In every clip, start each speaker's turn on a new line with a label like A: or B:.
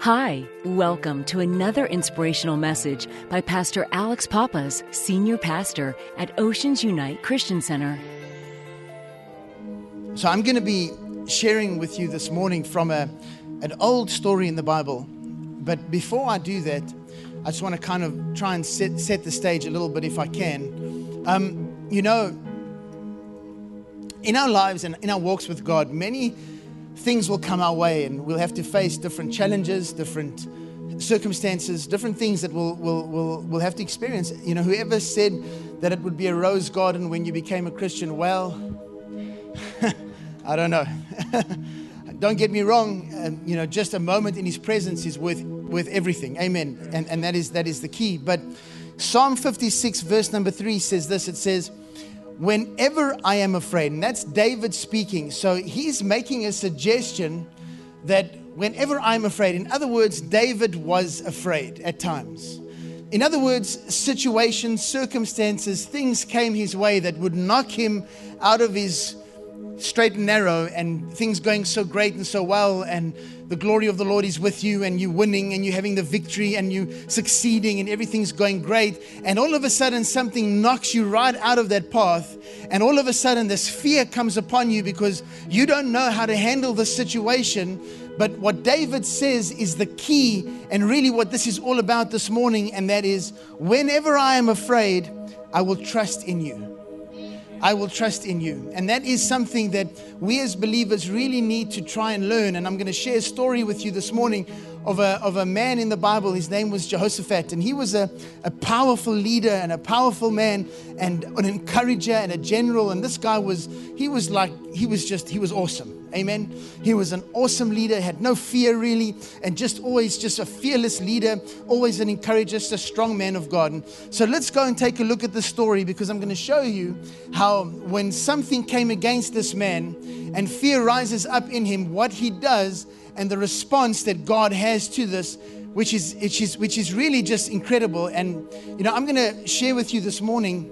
A: Hi, welcome to another inspirational message by Pastor Alex Pappas, Senior Pastor at Oceans Unite Christian Center.
B: So I'm going to be sharing with you this morning from an old story in the Bible. But before I do that, I just want to kind of try and set the stage a little bit if I can. In our lives and in our walks with God, many things will come our way and we'll have to face different challenges, different circumstances, different things that we'll have to experience. You know, whoever said that it would be a rose garden when you became a Christian, well, I don't know. Don't get me wrong, just a moment in His presence is worth everything. Amen. And that is the key. But Psalm 56 verse number 3 says this. It says, whenever I am afraid, and that's David speaking. So he's making a suggestion that whenever I'm afraid, in other words, David was afraid at times. In other words, situations, circumstances, things came his way that would knock him out of his straight and narrow, and things going so great and so well, and the glory of the Lord is with you, and you're winning, and you're having the victory, and you're succeeding, and everything's going great, and all of a sudden something knocks you right out of that path, and all of a sudden this fear comes upon you because you don't know how to handle the situation. But what David says is the key, and really what this is all about this morning, and that is, whenever I am afraid, I will trust in you. I will trust in you. And that is something that we as believers really need to try and learn. And I'm going to share a story with you this morning of a man in the Bible. His name was Jehoshaphat. And he was a powerful leader and a powerful man and an encourager and a general. And this guy was awesome. Amen. He was an awesome leader, had no fear really, and always a fearless leader, always an encourager, just a strong man of God. And so let's go and take a look at the story, because I'm going to show you how when something came against this man and fear rises up in him, what he does and the response that God has to this, which is really just incredible. And I'm going to share with you this morning,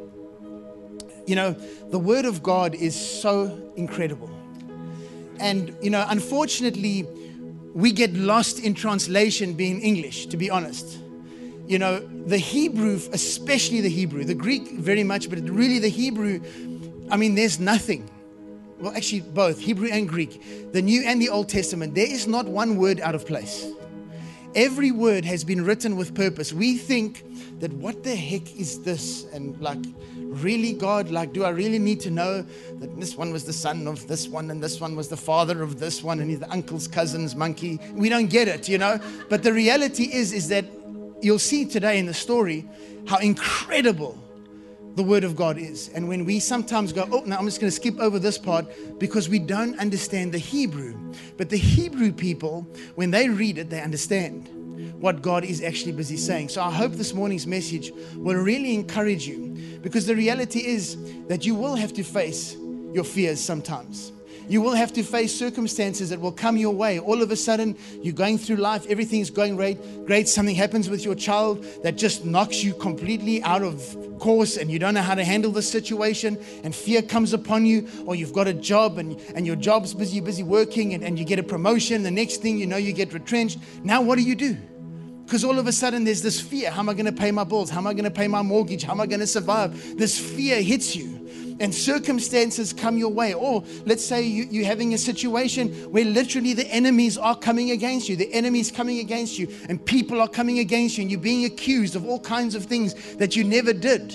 B: the Word of God is so incredible. And, unfortunately, we get lost in translation being English, to be honest. The Hebrew, especially the Hebrew, the Greek very much, but really the Hebrew, there's nothing. Well, actually both, Hebrew and Greek, the New and the Old Testament, there is not one word out of place. Every word has been written with purpose. We think that what the heck is this? And really, God, do I really need to know that this one was the son of this one and this one was the father of this one and he's the uncle's cousin's monkey? We don't get it, But the reality is that you'll see today in the story how incredible the Word of God is. And when we sometimes go, oh, no, I'm just going to skip over this part because we don't understand the Hebrew. But the Hebrew people, when they read it, they understand what God is actually busy saying. So I hope this morning's message will really encourage you, because the reality is that you will have to face your fears sometimes. You will have to face circumstances that will come your way. All of a sudden, you're going through life, everything's going great. Something happens with your child that just knocks you completely out of course, and you don't know how to handle the situation, and fear comes upon you. Or you've got a job and your job's busy working, and you get a promotion. The next thing you know, you get retrenched. Now what do? Because all of a sudden there's this fear. How am I going to pay my bills? How am I going to pay my mortgage? How am I going to survive? This fear hits you. And circumstances come your way. Or let's say you're having a situation where literally the enemies are coming against you. The enemy is coming against you, and people are coming against you, and you're being accused of all kinds of things that you never did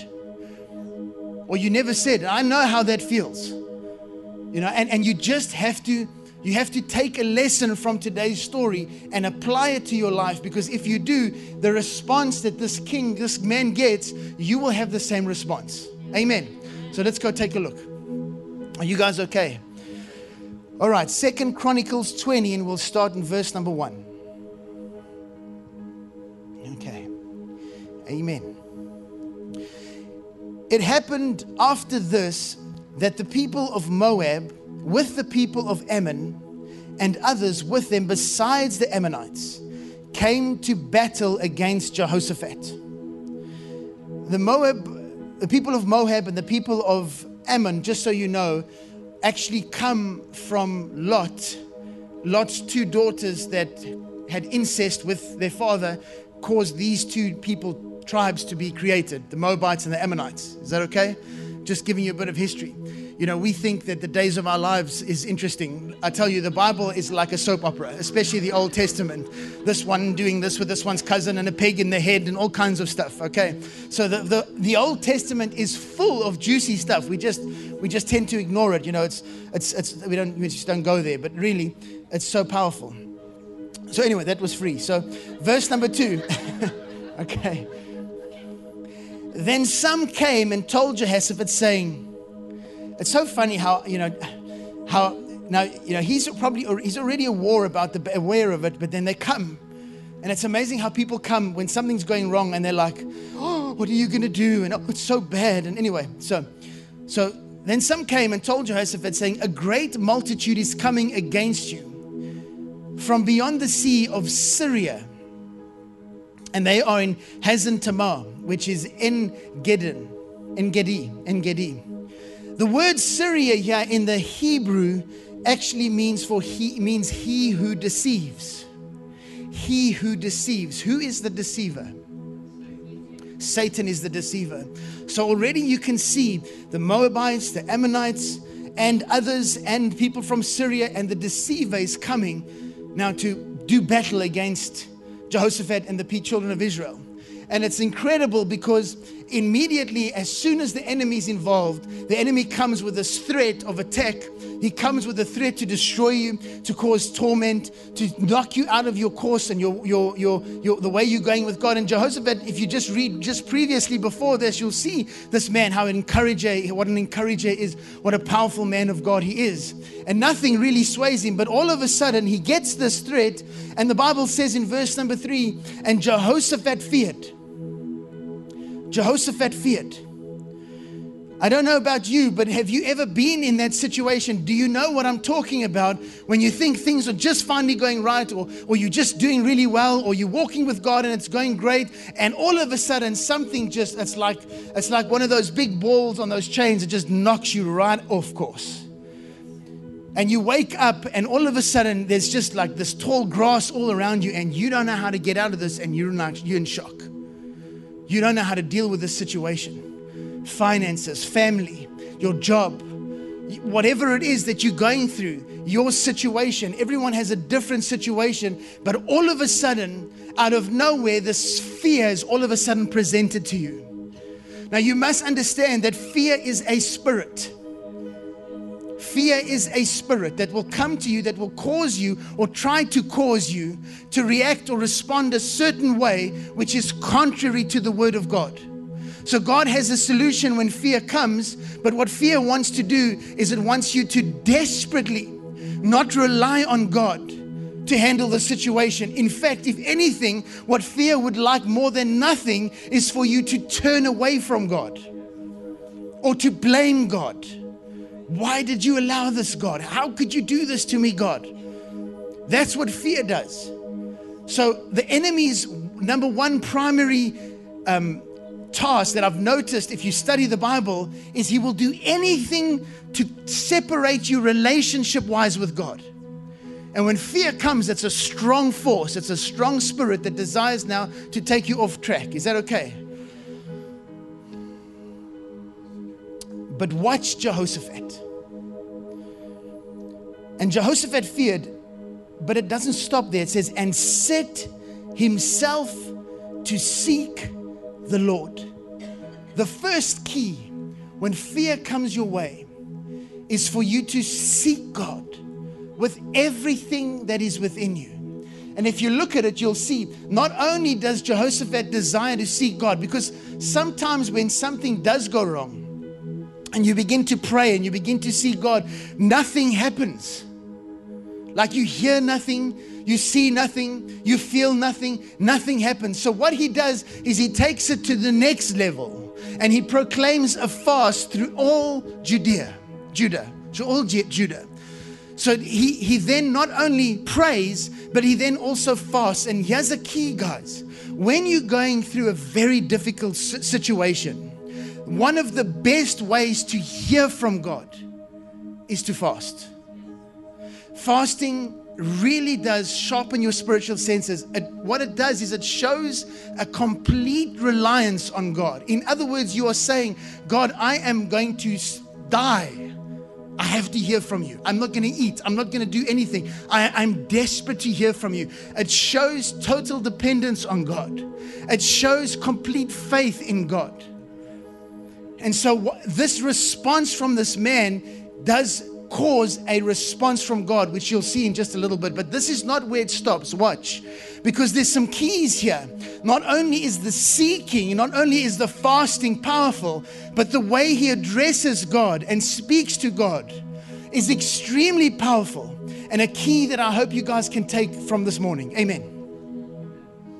B: or you never said. I know how that feels. And you just have to take a lesson from today's story and apply it to your life, because if you do, the response that this man gets, you will have the same response. Amen. So let's go take a look. Are you guys okay? All right, 2 Chronicles 20, and we'll start in verse number 1. Okay. Amen. It happened after this that the people of Moab with the people of Ammon and others with them besides the Ammonites came to battle against Jehoshaphat. The people of Moab and the people of Ammon, just so you know, actually come from Lot's two daughters that had incest with their father caused these two tribes to be created, the Moabites and the Ammonites. Is that okay? Just giving you a bit of history. You know, we think that the days of our lives is interesting. I tell you, the Bible is like a soap opera, especially the Old Testament. This one doing this with this one's cousin and a pig in the head and all kinds of stuff, okay? So the Old Testament is full of juicy stuff. We just tend to ignore it. You know, we just don't go there, but really, it's so powerful. So anyway, that was free. So verse number 2. Okay. Then some came and told Jehoshaphat, saying, it's so funny how now, he's already aware of it, but then they come. And it's amazing how people come when something's going wrong and they're like, oh, what are you going to do? And oh, it's so bad. And anyway, so then some came and told Jehoshaphat, saying, a great multitude is coming against you from beyond the sea of Syria. And they are in Hazan Tamar, which is En-Gedi. The word Syria here in the Hebrew actually means he who deceives. He who deceives. Who is the deceiver? Satan is the deceiver. So already you can see the Moabites, the Ammonites, and others, and people from Syria, and the deceiver is coming now to do battle against Jehoshaphat and the children of Israel. And it's incredible because immediately, as soon as the enemy is involved, the enemy comes with this threat of attack. He comes with a threat to destroy you, to cause torment, to knock you out of your course and the way you're going with God. And Jehoshaphat, if you just read just previously before this, you'll see this man, what an encourager is, what a powerful man of God he is. And nothing really sways him, but all of a sudden he gets this threat, and the Bible says in verse number 3, and Jehoshaphat feared. Jehoshaphat feared. I don't know about you, but have you ever been in that situation? Do you know what I'm talking about when you think things are just finally going right, or you're just doing really well, or you're walking with God and it's going great, and all of a sudden something it's like one of those big balls on those chains. It just knocks you right off course. And you wake up and all of a sudden there's just like this tall grass all around you, and you don't know how to get out of this, and you're in shock. You don't know how to deal with this situation. Finances, family, your job, whatever it is that you're going through, your situation. Everyone has a different situation, but all of a sudden, out of nowhere, this fear is all of a sudden presented to you. Now, you must understand that fear is a spirit. Fear is a spirit that will come to you, that will cause you or try to cause you to react or respond a certain way, which is contrary to the word of God. So God has a solution when fear comes, but what fear wants to do is it wants you to desperately not rely on God to handle the situation. In fact, if anything, what fear would like more than nothing is for you to turn away from God or to blame God. Why did you allow this, God? How could you do this to me, God? That's what fear does. So the enemy's number one primary task that I've noticed, if you study the Bible, is he will do anything to separate you relationship-wise with God. And when fear comes, it's a strong force. It's a strong spirit that desires now to take you off track. Is that okay? But watch Jehoshaphat. And Jehoshaphat feared, but it doesn't stop there. It says, and set himself to seek the Lord. The first key when fear comes your way is for you to seek God with everything that is within you. And if you look at it, you'll see not only does Jehoshaphat desire to seek God, because sometimes when something does go wrong and you begin to pray and you begin to seek God, nothing happens. Like you hear nothing, you see nothing, you feel nothing, nothing happens. So what he does is he takes it to the next level and he proclaims a fast through all Judah. So he then not only prays, but he then also fasts. And here's a key, guys. When you're going through a very difficult situation, one of the best ways to hear from God is to fast. Fasting really does sharpen your spiritual senses. What it does is it shows a complete reliance on God. In other words, you are saying, God, I am going to die. I have to hear from you. I'm not going to eat. I'm not going to do anything. I'm desperate to hear from you. It shows total dependence on God. It shows complete faith in God. And so this response from this man does cause a response from God, which you'll see in just a little bit. But this is not where it stops. Watch. Because there's some keys here. Not only is the seeking, not only is the fasting powerful, but the way he addresses God and speaks to God is extremely powerful. And a key that I hope you guys can take from this morning. Amen.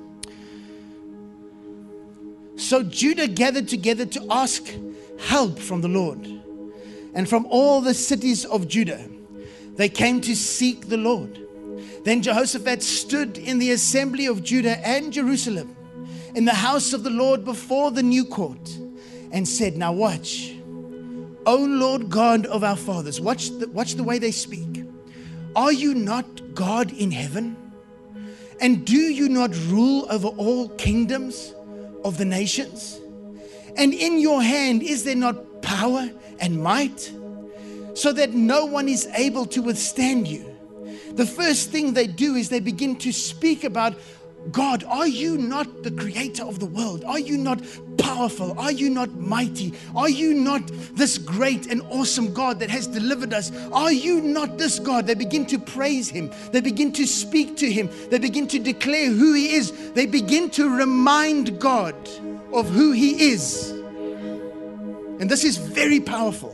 B: So Judah gathered together to ask help from the Lord. And from all the cities of Judah, they came to seek the Lord. Then Jehoshaphat stood in the assembly of Judah and Jerusalem, in the house of the Lord before the new court, and said, now watch, O Lord God of our fathers, watch the way they speak. Are you not God in heaven? And do you not rule over all kingdoms of the nations? And in your hand is there not power and might, so that no one is able to withstand you? The first thing they do is they begin to speak about God. Are you not the creator of the world? Are you not powerful? Are you not mighty? Are you not this great and awesome God that has delivered us? Are you not this God? They begin to praise him. They begin to speak to him. They begin to declare who he is. They begin to remind God of who he is. And this is very powerful.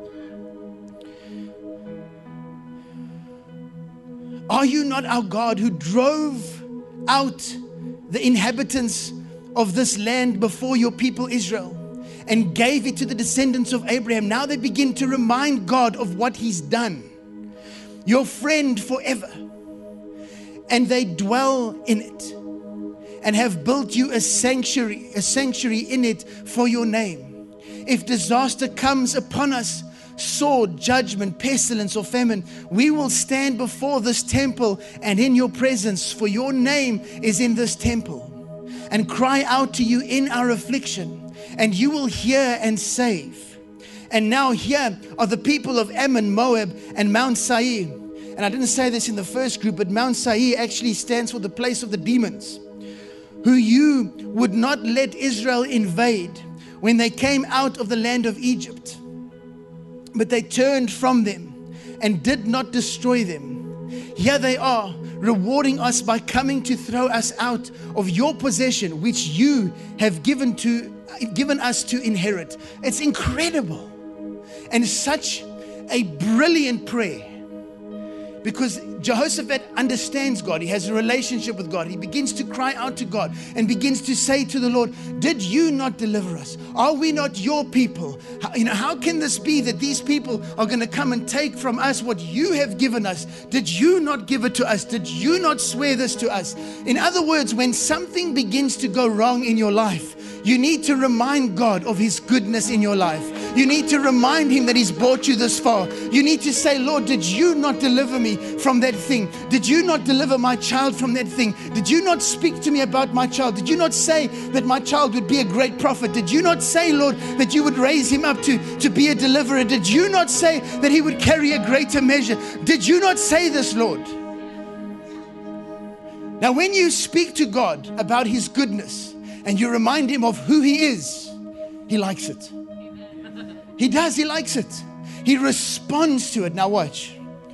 B: Are you not our God who drove out the inhabitants of this land before your people Israel and gave it to the descendants of Abraham? Now they begin to remind God of what he's done. Your friend forever. And they dwell in it and have built you a sanctuary in it for your name. If disaster comes upon us, sword, judgment, pestilence, or famine, we will stand before this temple and in your presence, for your name is in this temple, and cry out to you in our affliction, and you will hear and save. And now here are the people of Ammon, Moab, and Mount Seir. And I didn't say this in the first group, but Mount Seir actually stands for the place of the demons, who you would not let Israel invade when they came out of the land of Egypt. But they turned from them and did not destroy them. Here they are, rewarding us by coming to throw us out of your possession, which you have given us to inherit. It's incredible and such a brilliant prayer. Because Jehoshaphat understands God. He has a relationship with God. He begins to cry out to God and begins to say to the Lord, did you not deliver us? Are we not your people? How can this be that these people are going to come and take from us what you have given us? Did you not give it to us? Did you not swear this to us? In other words, when something begins to go wrong in your life, you need to remind God of his goodness in your life. You need to remind him that he's brought you this far. You need to say, Lord, did you not deliver me from that thing? Did you not deliver my child from that thing? Did you not speak to me about my child? Did you not say that my child would be a great prophet? Did you not say, Lord, that you would raise him up to be a deliverer? Did you not say that he would carry a greater measure? Did you not say this, Lord? Now, when you speak to God about his goodness and you remind him of who he is, he likes it. He does. He likes it. He responds to it. Now watch.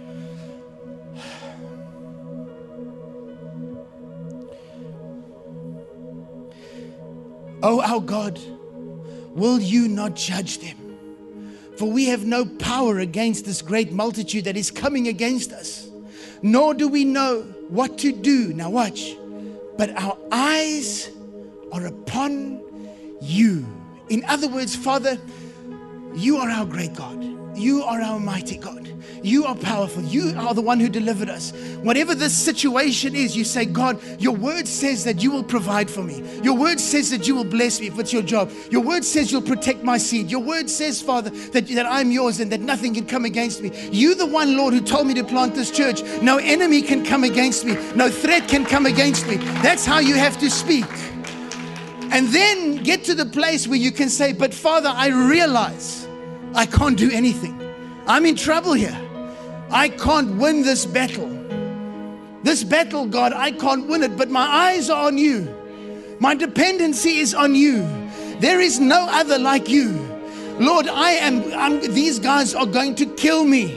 B: Oh, our God, will you not judge them? For we have no power against this great multitude that is coming against us, nor do we know what to do. Now watch. But our eyes are upon you. In other words, Father, you are our great God. You are our mighty God. You are powerful. You are the one who delivered us. Whatever this situation is, you say, God, your word says that you will provide for me. Your word says that you will bless me if it's your job. Your word says you'll protect my seed. Your word says, Father, that I'm yours and that nothing can come against me. You the one, Lord, who told me to plant this church. No enemy can come against me. No threat can come against me. That's how you have to speak. And then get to the place where you can say, but Father, I realize I can't do anything. I'm in trouble here. I can't win this battle. This battle, God, I can't win it, but my eyes are on you. My dependency is on you. There is no other like you. Lord, these guys are going to kill me.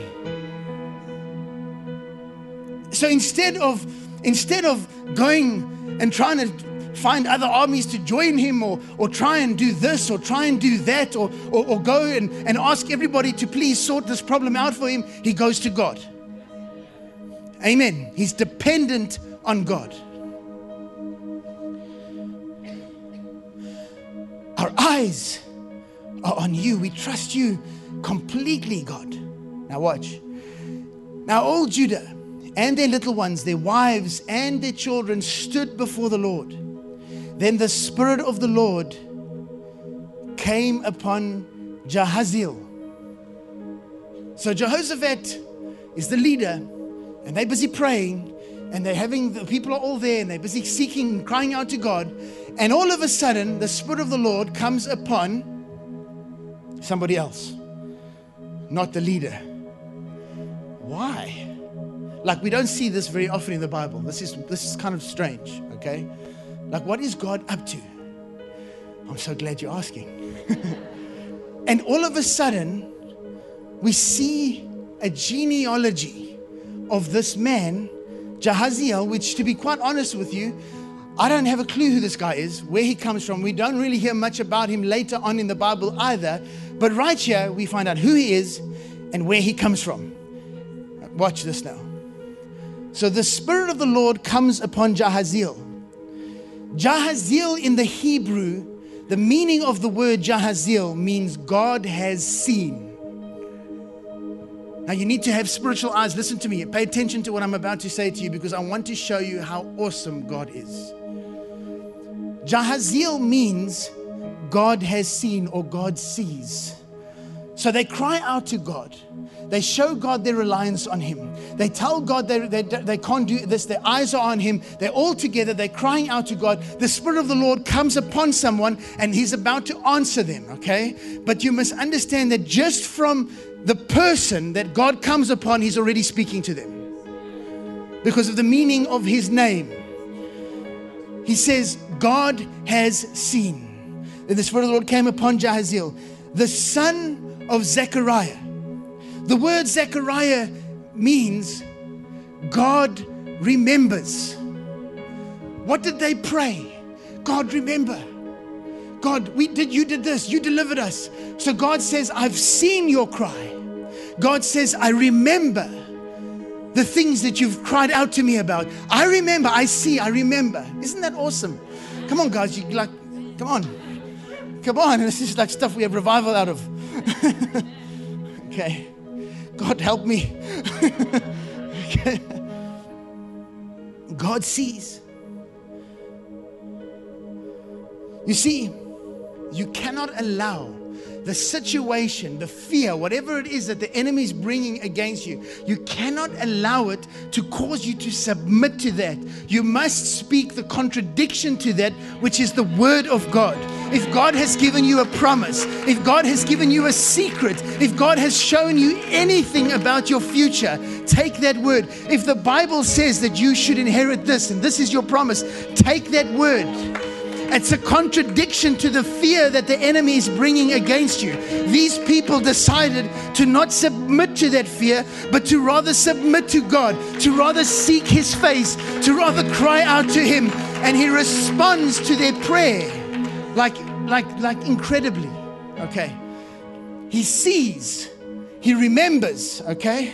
B: So instead of going and trying to find other armies to join him or try and do this or try and do that or go and ask everybody to please sort this problem out for him, he goes to God. Amen. He's dependent on God. Our eyes are on you. We trust you completely, God. Now watch. Now all Judah and their little ones, their wives and their children stood before the Lord. Then the Spirit of the Lord came upon Jahaziel. So Jehoshaphat is the leader, and they're busy praying, and the people are all there, and they're busy seeking and crying out to God. And all of a sudden, the Spirit of the Lord comes upon somebody else, not the leader. Why? Like, we don't see this very often in the Bible. This is kind of strange, okay? Like, what is God up to? I'm so glad you're asking. And all of a sudden, we see a genealogy of this man, Jahaziel, which, to be quite honest with you, I don't have a clue who this guy is, where he comes from. We don't really hear much about him later on in the Bible either. But right here, we find out who he is and where he comes from. Watch this now. So the Spirit of the Lord comes upon Jahaziel. Jahaziel in the Hebrew, the meaning of the word Jahaziel means God has seen. Now you need to have spiritual eyes. Listen to me. Pay attention to what I'm about to say to you, because I want to show you how awesome God is. Jahaziel means God has seen, or God sees. So they cry out to God. They show God their reliance on Him. They tell God they can't do this. Their eyes are on Him. They're all together. They're crying out to God. The Spirit of the Lord comes upon someone and He's about to answer them, okay? But you must understand that just from the person that God comes upon, He's already speaking to them because of the meaning of His name. He says, God has seen. Then the Spirit of the Lord came upon Jahaziel, the son of Zechariah. The word Zechariah means God remembers. What did they pray? God, remember. God, you did this. You delivered us. So God says, I've seen your cry. God says, I remember the things that you've cried out to me about. I remember, I see, I remember. Isn't that awesome? Come on, guys. Come on. Come on. This is like stuff we have revival out of. Okay. God help me. Okay. God sees. You see, you cannot allow the situation, the fear, whatever it is that the enemy is bringing against you, you cannot allow it to cause you to submit to that. You must speak the contradiction to that, which is the word of God. If God has given you a promise, if God has given you a secret, if God has shown you anything about your future, take that word. If the Bible says that you should inherit this and this is your promise, take that word. It's a contradiction to the fear that the enemy is bringing against you. These people decided to not submit to that fear, but to rather submit to God, to rather seek His face, to rather cry out to Him. And He responds to their prayer like incredibly. Okay. He sees. He remembers. Okay.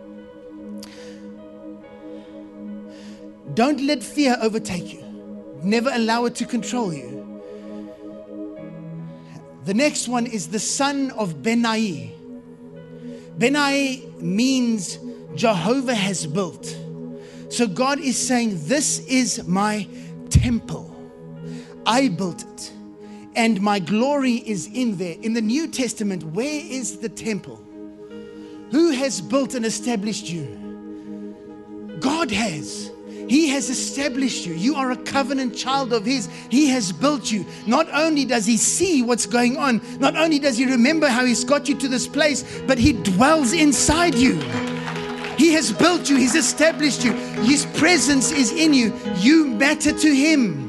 B: Don't let fear overtake you. Never allow it to control you. The next one is the son of Benai. Benai means Jehovah has built. So God is saying, this is my temple. I built it. And my glory is in there. In the New Testament, where is the temple? Who has built and established you? God has. He has established you. You are a covenant child of His. He has built you. Not only does He see what's going on, not only does He remember how He's got you to this place, but He dwells inside you. He has built you. He's established you. His presence is in you. You matter to Him.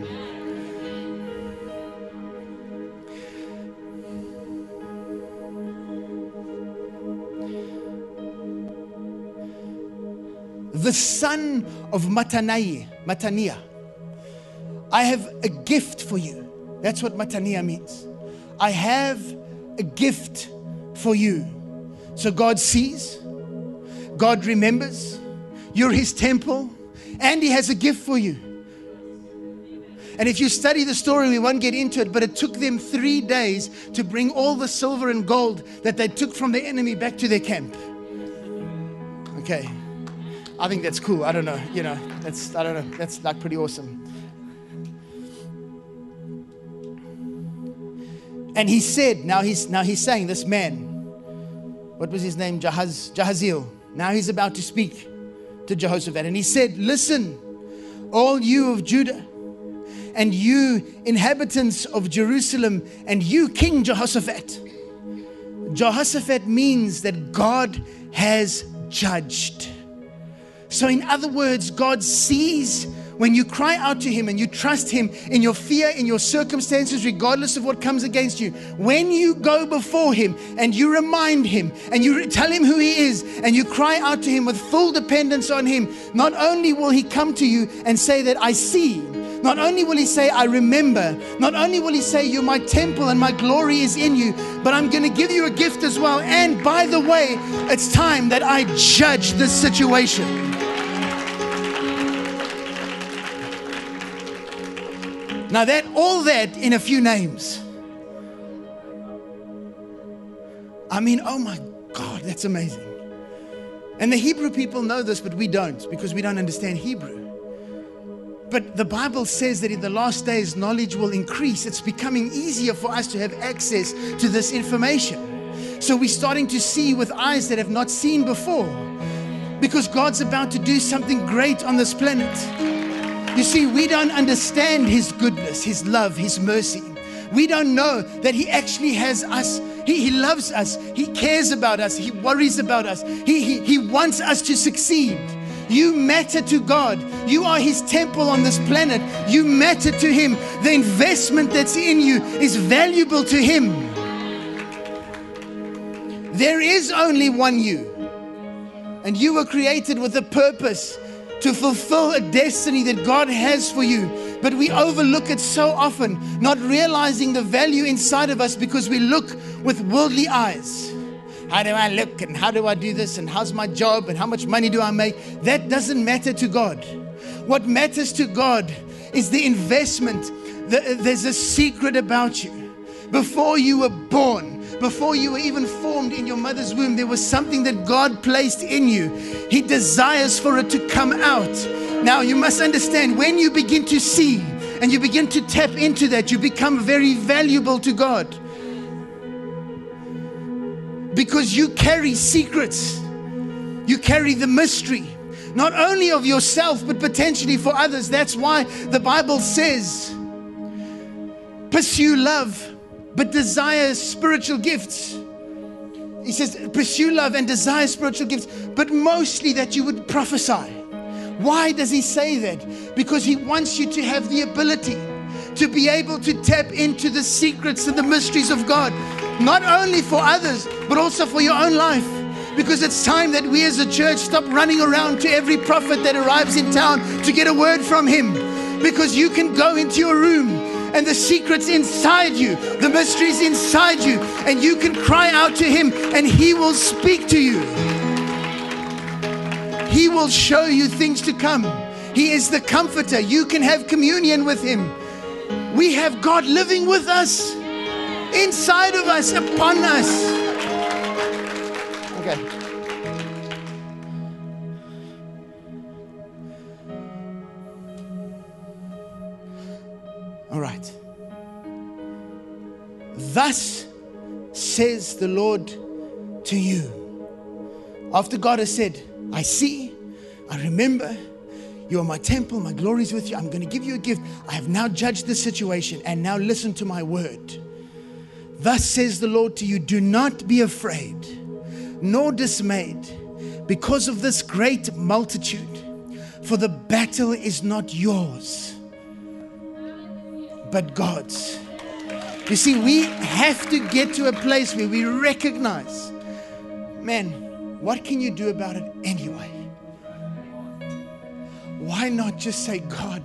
B: The son of Mataniah. I have a gift for you. That's what Mataniah means. I have a gift for you. So God sees, God remembers, you're His temple, and He has a gift for you. And if you study the story, we won't get into it, but it took them 3 days to bring all the silver and gold that they took from the enemy back to their camp. Okay. I think that's cool. I don't know. That's like pretty awesome. And he said, now he's saying, this man, what was his name? Jahaziel. Now he's about to speak to Jehoshaphat. And he said, listen, all you of Judah, and you inhabitants of Jerusalem, and you King Jehoshaphat. Jehoshaphat means that God has judged. So in other words, God sees when you cry out to Him and you trust Him in your fear, in your circumstances, regardless of what comes against you. When you go before Him and you remind Him and you tell Him who He is and you cry out to Him with full dependence on Him, not only will He come to you and say that I see, not only will He say, I remember, not only will He say, you're my temple and my glory is in you, but I'm going to give you a gift as well. And by the way, it's time that I judge this situation. Now all that in a few names. I mean, oh my God, that's amazing. And the Hebrew people know this, but we don't, because we don't understand Hebrew. But the Bible says that in the last days, knowledge will increase. It's becoming easier for us to have access to this information. So we're starting to see with eyes that have not seen before, because God's about to do something great on this planet. You see, we don't understand His goodness, His love, His mercy. We don't know that He actually has us. He loves us. He cares about us. He worries about us. He wants us to succeed. You matter to God. You are His temple on this planet. You matter to Him. The investment that's in you is valuable to Him. There is only one you. And you were created with a purpose to fulfill a destiny that God has for you. But we overlook it so often, not realizing the value inside of us because we look with worldly eyes. How do I look and how do I do this and how's my job and how much money do I make? That doesn't matter to God. What matters to God is the investment. There's a secret about you. Before you were born, before you were even formed in your mother's womb, there was something that God placed in you. He desires for it to come out. Now you must understand, when you begin to see and you begin to tap into that, you become very valuable to God. Because you carry secrets. You carry the mystery, not only of yourself, but potentially for others. That's why the Bible says, pursue love, but desire spiritual gifts. He says, pursue love and desire spiritual gifts, but mostly that you would prophesy. Why does He say that? Because He wants you to have the ability to be able to tap into the secrets and the mysteries of God, not only for others, but also for your own life. Because it's time that we as a church stop running around to every prophet that arrives in town to get a word from him. Because you can go into your room and the secret's inside you, the mystery's inside you, and you can cry out to Him and He will speak to you. He will show you things to come. He is the comforter. You can have communion with Him. We have God living with us, inside of us, upon us. Okay. All right. Thus says the Lord to you. After God has said, I see, I remember, you are my temple, my glory is with you. I'm going to give you a gift. I have now judged the situation, and now listen to my word. Thus says the Lord to you, do not be afraid, nor dismayed, because of this great multitude, for the battle is not yours, but God's. You see, we have to get to a place where we recognize, man, what can you do about it anyway? Why not just say, God,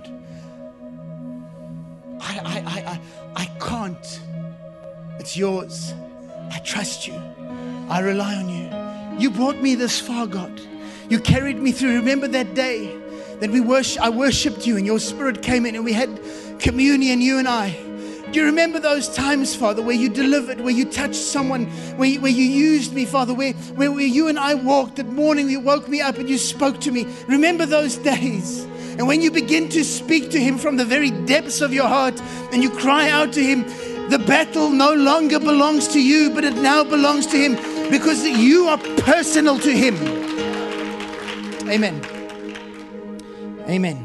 B: I can't. It's yours. I trust you. I rely on you. You brought me this far, God. You carried me through. Remember that day that I worshiped you and your spirit came in and we had communion, you and I. Do you remember those times, Father, where you delivered, where you touched someone, where you used me, Father, where you and I walked that morning, you woke me up and you spoke to me. Remember those days. And when you begin to speak to him from the very depths of your heart and you cry out to him, the battle no longer belongs to you, but it now belongs to him because you are personal to him. Amen. Amen.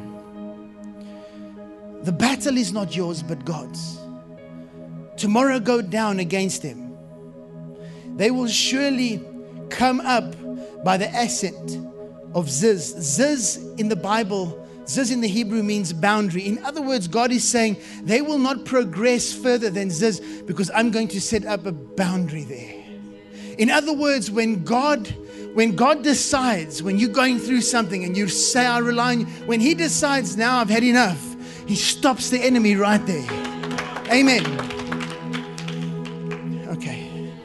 B: The battle is not yours, but God's. Tomorrow go down against them. They will surely come up by the ascent of Ziz. Ziz in the Bible, Ziz in the Hebrew means boundary. In other words, God is saying they will not progress further than Ziz because I'm going to set up a boundary there. In other words, when God decides, when you're going through something and you say, I rely on you, when he decides, now I've had enough, he stops the enemy right there. Amen. Okay.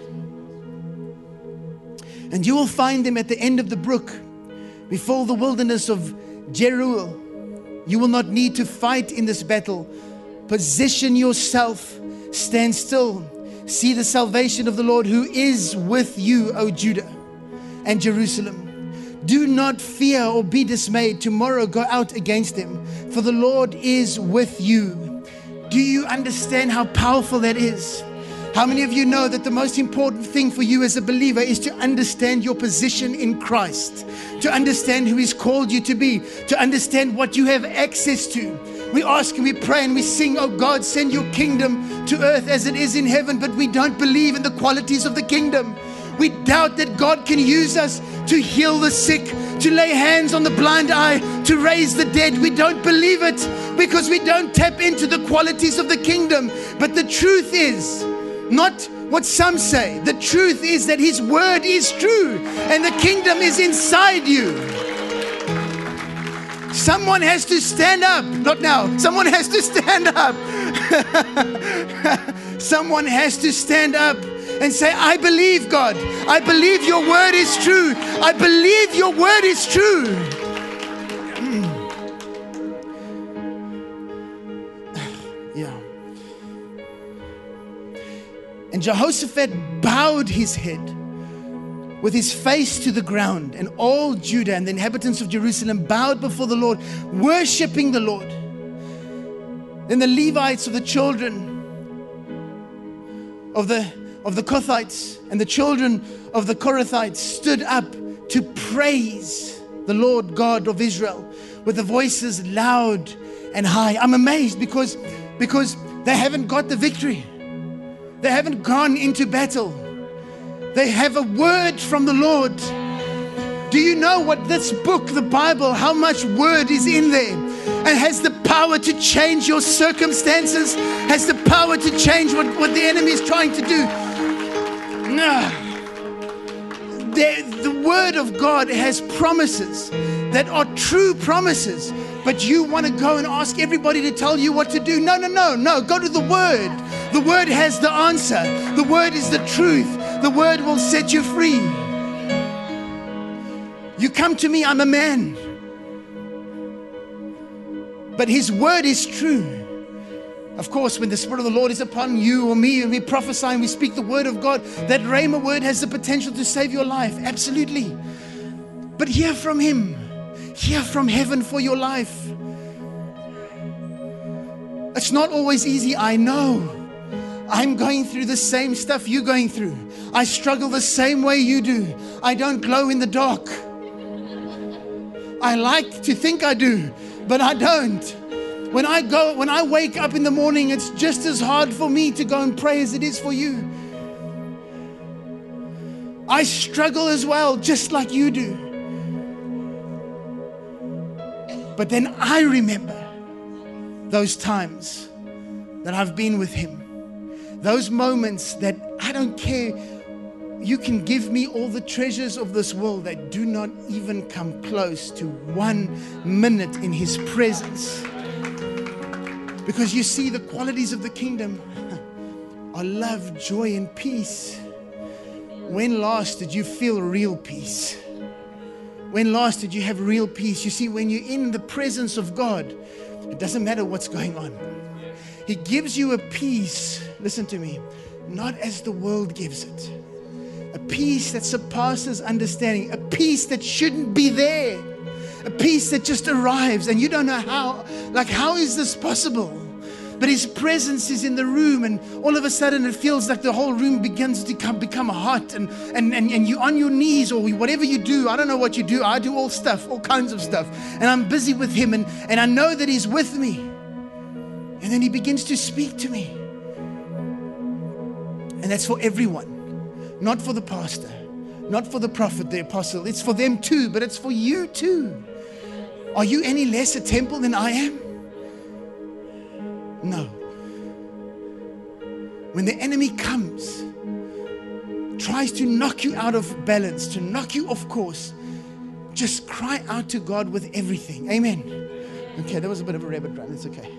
B: And you will find them at the end of the brook, before the wilderness of Jeruel. You will not need to fight in this battle. Position yourself. Stand still. See the salvation of the Lord who is with you, O Judah and Jerusalem. Do not fear or be dismayed. Tomorrow go out against them, for the Lord is with you. Do you understand how powerful that is? How many of you know that the most important thing for you as a believer is to understand your position in Christ, to understand who He's called you to be, to understand what you have access to? We ask and we pray and we sing, oh God, send your kingdom to earth as it is in heaven, but we don't believe in the qualities of the kingdom. We doubt that God can use us to heal the sick, to lay hands on the blind eye, to raise the dead. We don't believe it because we don't tap into the qualities of the kingdom. But the truth is, not what some say. The truth is that His word is true and the kingdom is inside you. Someone has to stand up. Not now. Someone has to stand up. Someone has to stand up and say, I believe, God. I believe your word is true. I believe your word is true. Yeah. And Jehoshaphat bowed his head with his face to the ground, and all Judah and the inhabitants of Jerusalem bowed before the Lord, worshiping the Lord. Then the Levites of the children of the Kothites and the children of the Korathites stood up to praise the Lord God of Israel with the voices loud and high. I'm amazed because they haven't got the victory. They haven't gone into battle. They have a word from the Lord. Do you know what this book, the Bible, how much word is in there? And has the power to change your circumstances, has the power to change what the enemy is trying to do. The word of God has promises that are true promises, but you want to go and ask everybody to tell you what to do. No. Go to the word. The word has the answer. The word is the truth. The word will set you free. You come to me, I'm a man. But His word is true. Of course, when the Spirit of the Lord is upon you or me and we prophesy and we speak the word of God, that Rhema word has the potential to save your life. Absolutely. But hear from Him. Hear from heaven for your life. It's not always easy, I know. I'm going through the same stuff you're going through. I struggle the same way you do. I don't glow in the dark. I like to think I do, but I don't. When I wake up in the morning, it's just as hard for me to go and pray as it is for you. I struggle as well, just like you do. But then I remember those times that I've been with Him. Those moments that I don't care. You can give me all the treasures of this world that do not even come close to 1 minute in His presence. Because you see, the qualities of the kingdom are love, joy, and peace. When last did you feel real peace? When last did you have real peace? You see, when you're in the presence of God, it doesn't matter what's going on. He gives you a peace, listen to me, not as the world gives it. A peace that surpasses understanding. A peace that shouldn't be there. A peace that just arrives and you don't know how is this possible? But His presence is in the room, and all of a sudden it feels like the whole room begins to become hot, and you're on your knees or whatever you do. I don't know what you do. I do all kinds of stuff. And I'm busy with Him, and I know that He's with me. And then He begins to speak to me. And that's for everyone. Not for the pastor, not for the prophet, the apostle. It's for them too, but it's for you too. Are you any less a temple than I am? No. When the enemy comes, tries to knock you out of balance, to knock you off course, just cry out to God with everything. Amen. Okay, that was a bit of a rabbit run. It's okay.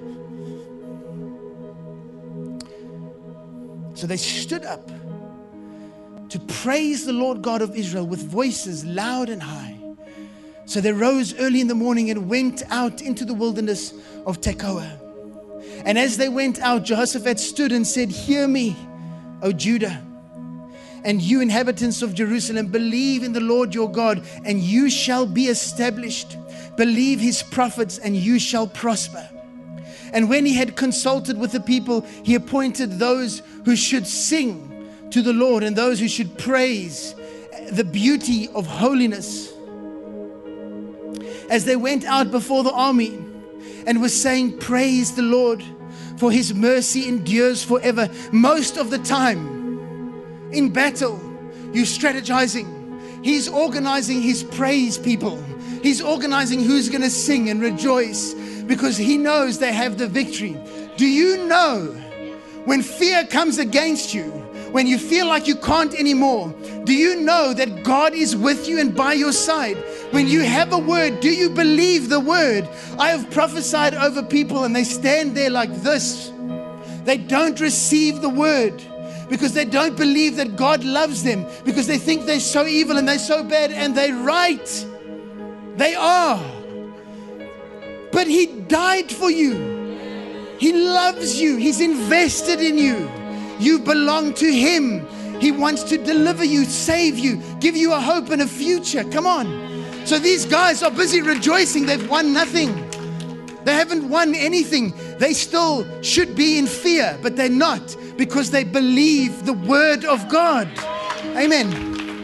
B: So they stood up to praise the Lord God of Israel with voices loud and high. So they rose early in the morning and went out into the wilderness of Tekoa. And as they went out, Jehoshaphat stood and said, "Hear me, O Judah, and you inhabitants of Jerusalem, believe in the Lord your God, and you shall be established. Believe His prophets, and you shall prosper." And when he had consulted with the people, he appointed those who should sing to the Lord and those who should praise the beauty of holiness. As they went out before the army and were saying, "Praise the Lord, for His mercy endures forever." Most of the time in battle, you're strategizing. He's organizing His praise people. He's organizing who's going to sing and rejoice because He knows they have the victory. Do you know when fear comes against you, when you feel like you can't anymore, do you know that God is with you and by your side? When you have a word, do you believe the word? I have prophesied over people and they stand there like this. They don't receive the word because they don't believe that God loves them, because they think they're so evil and they're so bad, and they're right. They are. But He died for you. He loves you. He's invested in you. You belong to Him. He wants to deliver you, save you, give you a hope and a future. Come on. So these guys are busy rejoicing. They've won nothing. They haven't won anything. They still should be in fear, but they're not, because they believe the word of God. Amen.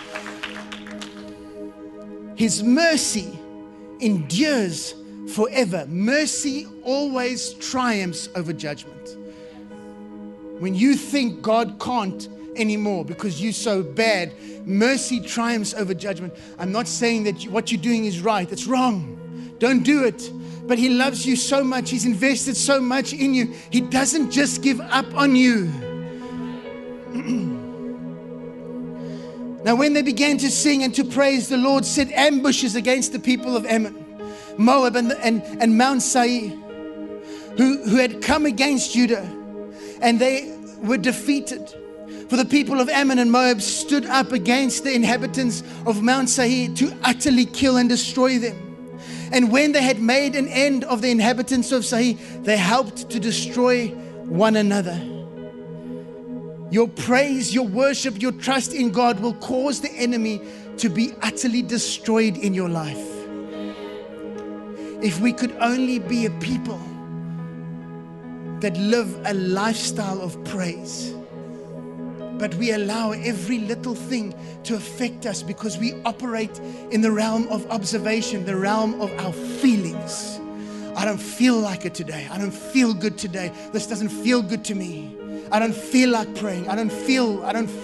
B: His mercy endures forever. Mercy always triumphs over judgment. When you think God can't anymore because you're so bad, mercy triumphs over judgment. I'm not saying that what you're doing is right. It's wrong. Don't do it. But He loves you so much. He's invested so much in you. He doesn't just give up on you. Now, when they began to sing and to praise, the Lord set ambushes against the people of Ammon, Moab, and Mount Seir, who had come against Judah, and they were defeated. For the people of Ammon and Moab stood up against the inhabitants of Mount Seir to utterly kill and destroy them. And when they had made an end of the inhabitants of Seir, they helped to destroy one another. Your praise, your worship, your trust in God will cause the enemy to be utterly destroyed in your life. If we could only be a people that live a lifestyle of praise. But we allow every little thing to affect us because we operate in the realm of observation, the realm of our feelings. I don't feel like it today. I don't feel good today. This doesn't feel good to me. I don't feel like praying. I don't feel.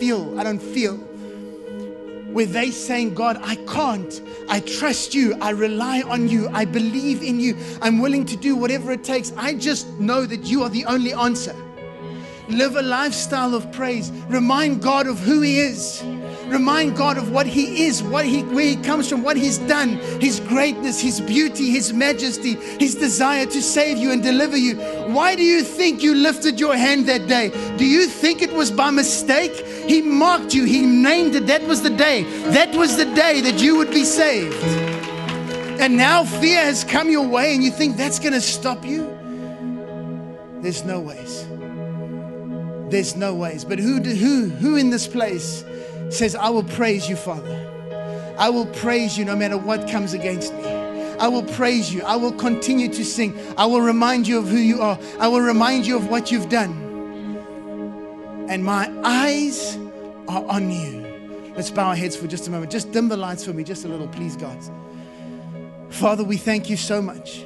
B: Where they saying, God, I can't. I trust you. I rely on you. I believe in you. I'm willing to do whatever it takes. I just know that you are the only answer. Live a lifestyle of praise. Remind God of who He is. Remind God of what He is, where He comes from, what He's done, His greatness, His beauty, His majesty, His desire to save you and deliver you. Why do you think you lifted your hand that day? Do you think it was by mistake? He marked you. He named it. That was the day. That was the day that you would be saved. And now fear has come your way and you think that's going to stop you? There's no ways. There's no ways. But who in this place says, I will praise you, Father. I will praise you no matter what comes against me. I will praise you. I will continue to sing. I will remind you of who you are. I will remind you of what you've done. And my eyes are on you. Let's bow our heads for just a moment. Just dim the lights for me just a little, please, guys. Father, we thank you so much.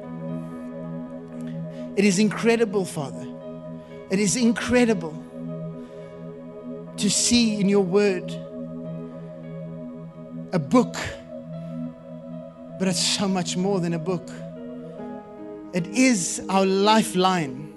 B: It is incredible, Father. It is incredible to see in your word a book, but it's so much more than a book. It is our lifeline,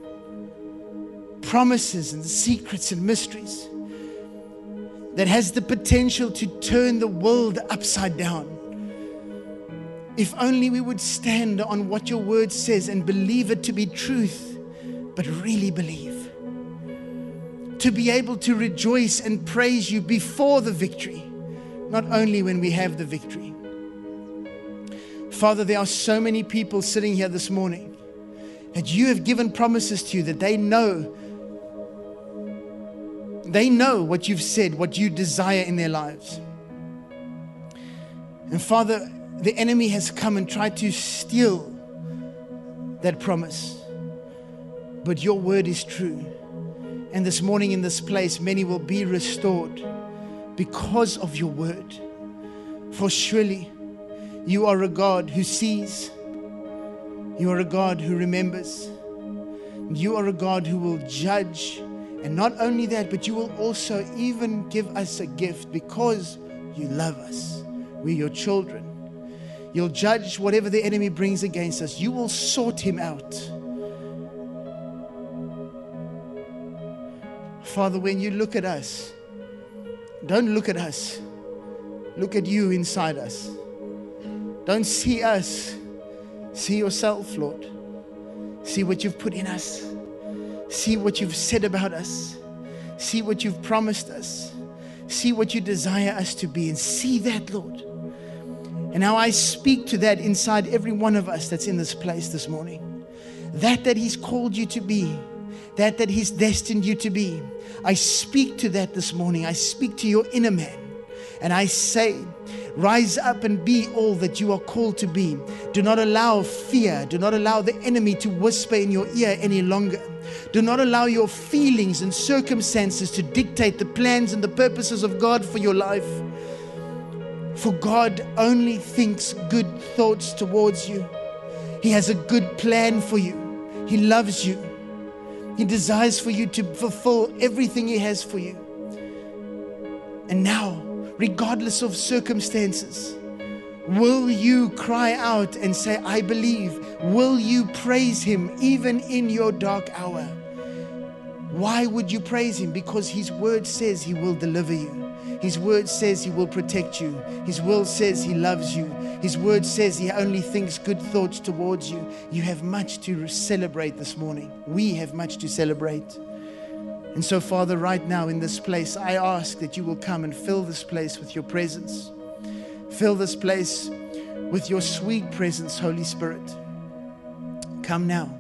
B: promises and secrets and mysteries that has the potential to turn the world upside down. If only we would stand on what your word says and believe it to be truth, but really believe. To be able to rejoice and praise you before the victory, not only when we have the victory. Father, there are so many people sitting here this morning that you have given promises to that they know what you've said, what you desire in their lives. And Father, the enemy has come and tried to steal that promise. But your word is true. And this morning in this place, many will be restored because of your word. For surely you are a God who sees. You are a God who remembers. You are a God who will judge. And not only that, but you will also even give us a gift because you love us. We're your children. You'll judge whatever the enemy brings against us. You will sort him out. Father, when you look at us, don't look at us. Look at you inside us. Don't see us. See yourself, Lord. See what you've put in us. See what you've said about us. See what you've promised us. See what you desire us to be. And see that, Lord. And now I speak to that inside every one of us that's in this place this morning. That He's called you to be. That He's destined you to be. I speak to that this morning. I speak to your inner man. And I say, rise up and be all that you are called to be. Do not allow fear. Do not allow the enemy to whisper in your ear any longer. Do not allow your feelings and circumstances to dictate the plans and the purposes of God for your life. For God only thinks good thoughts towards you. He has a good plan for you. He loves you. He desires for you to fulfill everything He has for you. And now, regardless of circumstances, will you cry out and say, I believe? Will you praise Him even in your dark hour? Why would you praise Him? Because His word says He will deliver you. His word says He will protect you. His word says He loves you. His word says He only thinks good thoughts towards you. You have much to celebrate this morning. We have much to celebrate. And so, Father, right now in this place, I ask that you will come and fill this place with your presence. Fill this place with your sweet presence, Holy Spirit. Come now.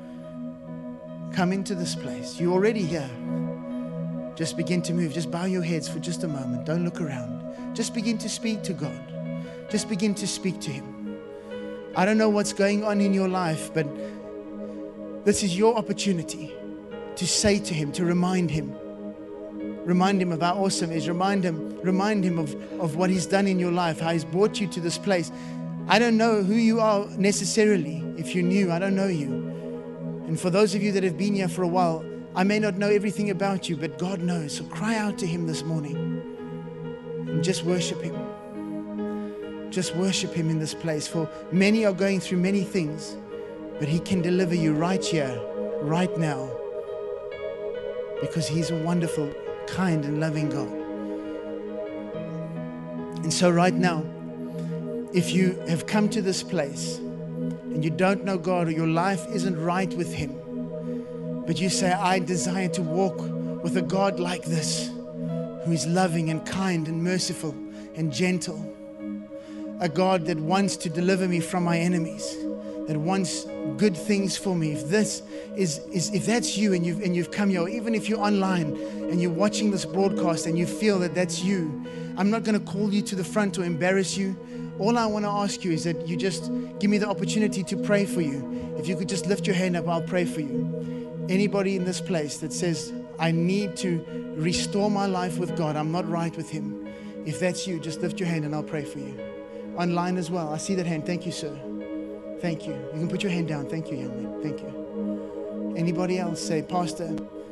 B: Come into this place. You're already here. Just begin to move. Just bow your heads for just a moment. Don't look around. Just begin to speak to God. Just begin to speak to Him. I don't know what's going on in your life, but This is your opportunity to say to Him, to remind Him. Remind Him of how awesome He is. Remind Him of what He's done in your life, how He's brought you to this place. I don't know who you are necessarily. If you knew, I don't know you. And for those of you that have been here for a while, I may not know everything about you, but God knows. So cry out to Him this morning and just worship Him. Just worship Him in this place. For many are going through many things, but He can deliver you right here, right now, because He's a wonderful, kind and loving God. And so right now, if you have come to this place and you don't know God, or your life isn't right with Him, but you say, I desire to walk with a God like this, who is loving and kind and merciful and gentle, a God that wants to deliver me from my enemies, that wants good things for me. If this if that's you and you've come here, or even if you're online and you're watching this broadcast and you feel that that's you, I'm not going to call you to the front or embarrass you. All I want to ask you is that you just give me the opportunity to pray for you. If you could just lift your hand up, I'll pray for you. Anybody in this place that says, I need to restore my life with God, I'm not right with Him. If that's you, just lift your hand and I'll pray for you. Online as well, I see that hand. Thank you, sir. Thank you. You can put your hand down. Thank you, young man. Thank you. Anybody else say, Pastor,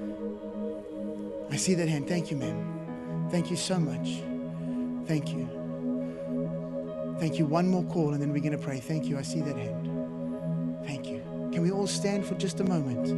B: I see that hand. Thank you, ma'am. Thank you so much. Thank you. Thank you. One more call and then we're going to pray. Thank you. I see that hand. Thank you. Can we all stand for just a moment?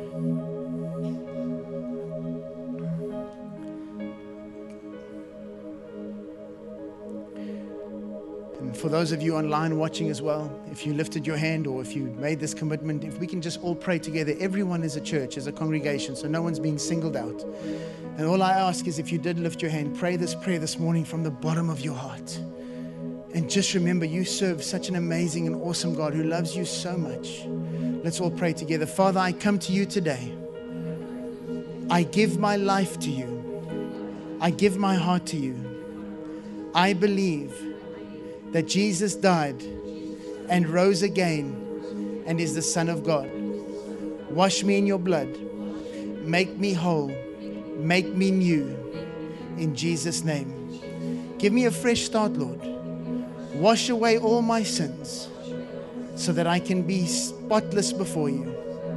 B: And for those of you online watching as well, if you lifted your hand or if you made this commitment, if we can just all pray together. Everyone is a church, as a congregation, so no one's being singled out. And all I ask is, if you did lift your hand, pray this prayer this morning from the bottom of your heart. And just remember, you serve such an amazing and awesome God who loves you so much. Let's all pray together. Father, I come to you today. I give my life to you. I give my heart to you. I believe that Jesus died and rose again and is the Son of God. Wash me in your blood. Make me whole. Make me new. In Jesus' name. Give me a fresh start, Lord. Wash away all my sins so that I can be spotless before you.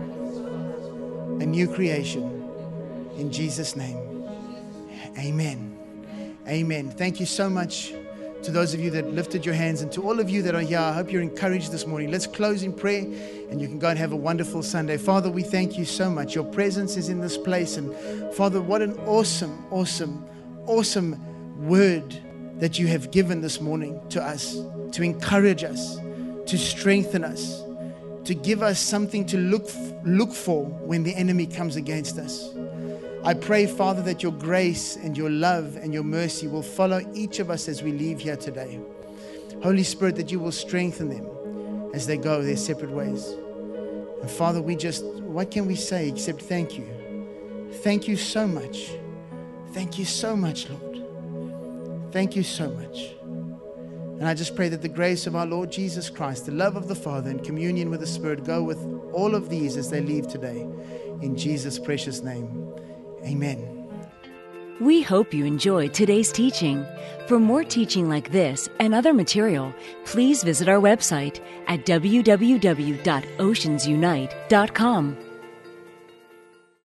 B: A new creation. In Jesus' name. Amen. Amen. Thank you so much to those of you that lifted your hands, and to all of you that are here. I hope you're encouraged this morning. Let's close in prayer and you can go and have a wonderful Sunday. Father, we thank you so much. Your presence is in this place. And Father, what an awesome, awesome, awesome word that you have given this morning to us, to encourage us, to strengthen us, to give us something to look for when the enemy comes against us. I pray, Father, that your grace and your love and your mercy will follow each of us as we leave here today. Holy Spirit, that you will strengthen them as they go their separate ways. And Father, what can we say except thank you? Thank you so much. Thank you so much, Lord. Thank you so much. And I just pray that the grace of our Lord Jesus Christ, the love of the Father, and communion with the Spirit go with all of these as they leave today. In Jesus' precious name, amen.
A: We hope you enjoyed today's teaching. For more teaching like this and other material, please visit our website at www.oceansunite.com.